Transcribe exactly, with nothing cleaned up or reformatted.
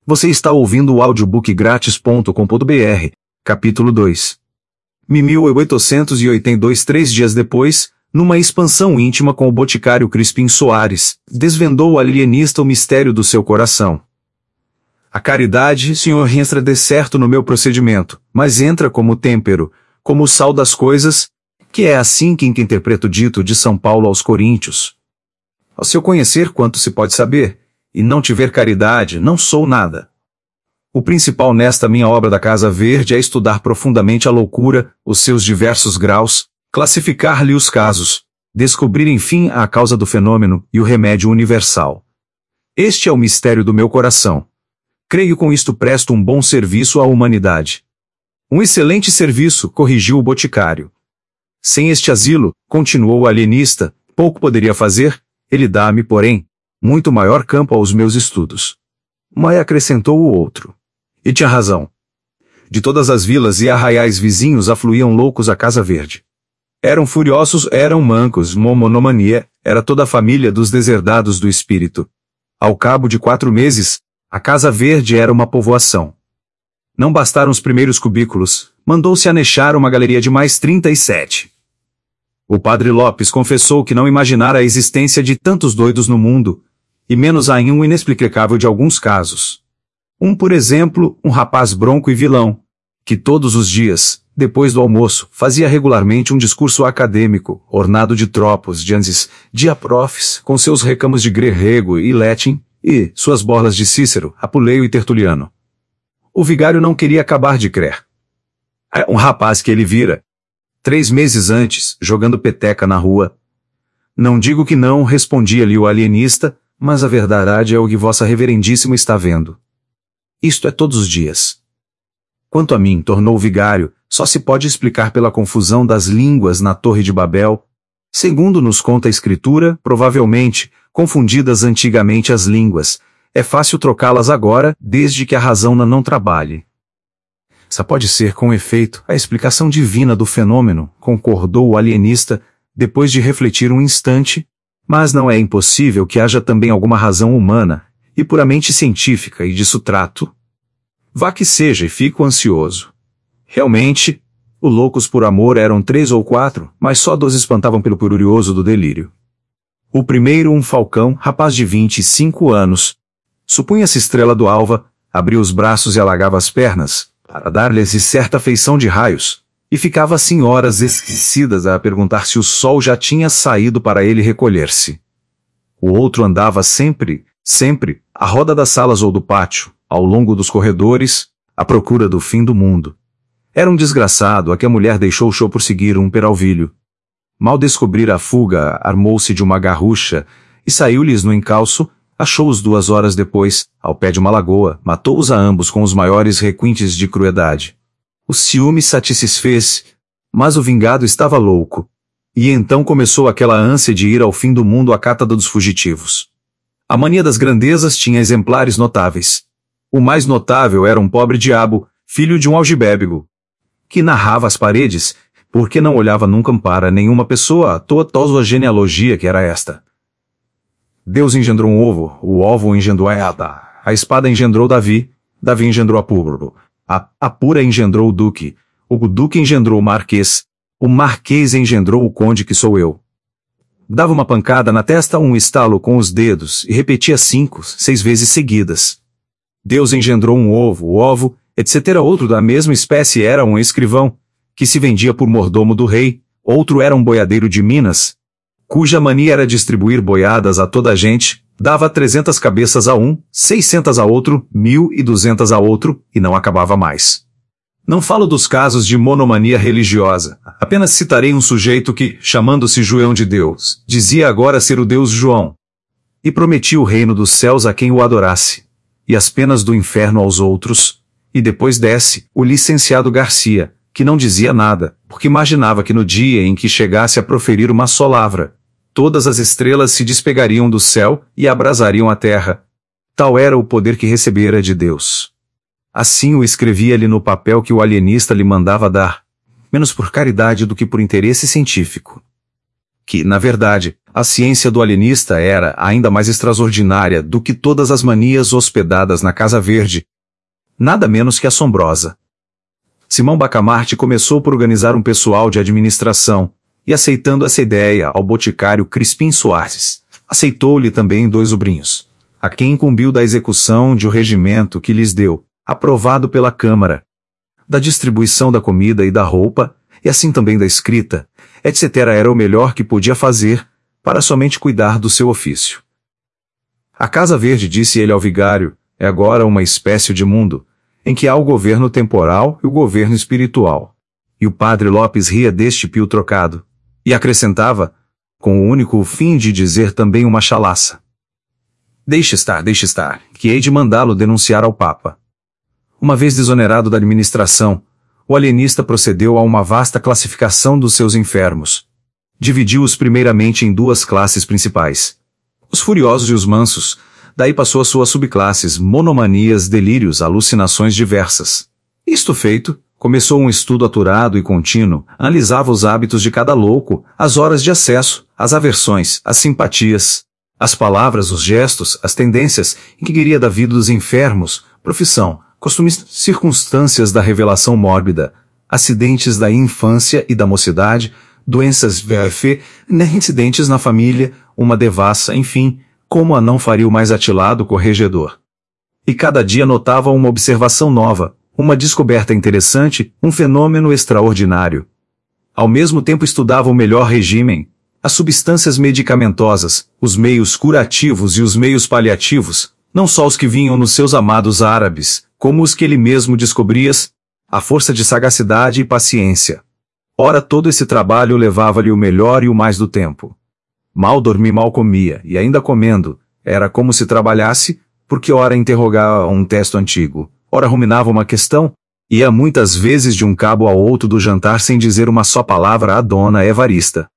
Você está ouvindo o audiobook grátis ponto com ponto br, capítulo dois. mil oitocentos e oitenta e dois Três dias depois, numa expansão íntima com o boticário Crispim Soares, desvendou o alienista o mistério do seu coração. A caridade, senhor, entra de certo no meu procedimento, mas entra como têmpero, como o sal das coisas, que é assim que interpreto o dito de São Paulo aos Coríntios. Ao seu conhecer quanto se pode saber, e não tiver caridade, não sou nada. O principal nesta minha obra da Casa Verde é estudar profundamente a loucura, os seus diversos graus, classificar-lhe os casos, descobrir enfim a causa do fenômeno e o remédio universal. Este é o mistério do meu coração. Creio com isto presto um bom serviço à humanidade. Um excelente serviço, corrigiu o boticário. Sem este asilo, continuou o alienista, pouco poderia fazer, ele dá-me, porém, muito maior campo aos meus estudos. Mas acrescentou o outro. E tinha razão. De todas as vilas e arraiais vizinhos afluíam loucos à Casa Verde. Eram furiosos, eram mancos, monomania, era toda a família dos deserdados do espírito. Ao cabo de quatro meses, a Casa Verde era uma povoação. Não bastaram os primeiros cubículos, mandou-se anexar uma galeria de mais trinta e sete. O padre Lopes confessou que não imaginara a existência de tantos doidos no mundo, e menos ainda um inexplicável de alguns casos. Um, por exemplo, um rapaz bronco e vilão, que todos os dias, depois do almoço, fazia regularmente um discurso acadêmico, ornado de tropos, de anses, de aprofes, com seus recamos de grego e latim, e suas borlas de Cícero, Apuleio e Tertuliano. O vigário não queria acabar de crer. Um rapaz que ele vira, três meses antes, jogando peteca na rua. Não digo que não, respondia-lhe o alienista, mas a verdade é o que vossa reverendíssimo está vendo. Isto é todos os dias. Quanto a mim, tornou o vigário, só se pode explicar pela confusão das línguas na Torre de Babel. Segundo nos conta a Escritura, provavelmente, confundidas antigamente as línguas, é fácil trocá-las agora, desde que a razão não trabalhe. Essa pode ser, com efeito, a explicação divina do fenômeno, concordou o alienista, depois de refletir um instante, mas não é impossível que haja também alguma razão humana, e puramente científica, e disso trato. Vá que seja, e fico ansioso. Realmente, os loucos por amor eram três ou quatro, mas só dois espantavam pelo curioso do delírio. O primeiro, um falcão, rapaz de vinte e cinco anos, supunha-se estrela do alva, abria os braços e alagava as pernas, para dar-lhes certa feição de raios, e ficava assim horas esquecidas a perguntar se o sol já tinha saído para ele recolher-se. O outro andava sempre, sempre, à roda das salas ou do pátio, ao longo dos corredores, à procura do fim do mundo. Era um desgraçado a que a mulher deixou o show por seguir um peralvilho. Mal descobrir a fuga, armou-se de uma garrucha, e saiu-lhes no encalço, achou-os duas horas depois, ao pé de uma lagoa, matou-os a ambos com os maiores requintes de crueldade. O ciúme satisfez, mas o vingado estava louco. E então começou aquela ânsia de ir ao fim do mundo à cata dos fugitivos. A mania das grandezas tinha exemplares notáveis. O mais notável era um pobre diabo, filho de um algibébigo, que narrava as paredes, porque não olhava nunca para nenhuma pessoa à toa toda a genealogia que era esta. Deus engendrou um ovo, o ovo engendrou a Ada, a espada engendrou Davi, Davi engendrou Apuro, a Apura engendrou o duque, o duque engendrou o marquês, o marquês engendrou o conde que sou eu. Dava uma pancada na testa um estalo com os dedos e repetia cinco, seis vezes seguidas. Deus engendrou um ovo, o ovo, etcétera. Outro da mesma espécie era um escrivão, que se vendia por mordomo do rei, outro era um boiadeiro de Minas, cuja mania era distribuir boiadas a toda a gente, dava trezentas cabeças a um, seiscentas a outro, mil e duzentas a outro, e não acabava mais. Não falo dos casos de monomania religiosa, apenas citarei um sujeito que, chamando-se João de Deus, dizia agora ser o Deus João, e prometia o reino dos céus a quem o adorasse, e as penas do inferno aos outros, e depois desce, o licenciado Garcia, que não dizia nada, porque imaginava que no dia em que chegasse a proferir uma só lavra, todas as estrelas se despegariam do céu e abrasariam a terra. Tal era o poder que recebera de Deus. Assim o escrevia-lhe no papel que o alienista lhe mandava dar, menos por caridade do que por interesse científico. que, na verdade, a ciência do alienista era ainda mais extraordinária do que todas as manias hospedadas na Casa Verde. Nada menos que assombrosa. Simão Bacamarte começou por organizar um pessoal de administração, e aceitando essa ideia ao boticário Crispim Soares, aceitou-lhe também dois sobrinhos, a quem incumbiu da execução de o regimento que lhes deu, aprovado pela Câmara, da distribuição da comida e da roupa, e assim também da escrita, etcétera era o melhor que podia fazer, para somente cuidar do seu ofício. A Casa Verde, disse ele ao vigário, é agora uma espécie de mundo, em que há o governo temporal e o governo espiritual. E o padre Lopes ria deste pio trocado, e acrescentava, com o único fim de dizer também uma chalaça. Deixe estar, deixe estar, que hei de mandá-lo denunciar ao Papa. Uma vez desonerado da administração, o alienista procedeu a uma vasta classificação dos seus enfermos. Dividiu-os primeiramente em duas classes principais. Os furiosos e os mansos, daí passou a suas subclasses, monomanias, delírios, alucinações diversas. Isto feito, começou um estudo aturado e contínuo, analisava os hábitos de cada louco, as horas de acesso, as aversões, as simpatias, as palavras, os gestos, as tendências, em que queria da vida dos enfermos, profissão, costumes, circunstâncias da revelação mórbida, acidentes da infância e da mocidade, doenças V F, incidentes na família, uma devassa, enfim, como a não faria o mais atilado corregedor. E cada dia notava uma observação nova, uma descoberta interessante, um fenômeno extraordinário. Ao mesmo tempo estudava o melhor regime, as substâncias medicamentosas, os meios curativos e os meios paliativos, não só os que vinham nos seus amados árabes, como os que ele mesmo descobria, a força de sagacidade e paciência. Ora, todo esse trabalho levava-lhe o melhor e o mais do tempo. Mal dormia, mal comia, e ainda comendo, era como se trabalhasse, porque ora interrogava um texto antigo, ora ruminava uma questão, ia muitas vezes de um cabo ao outro do jantar sem dizer uma só palavra à dona Evarista.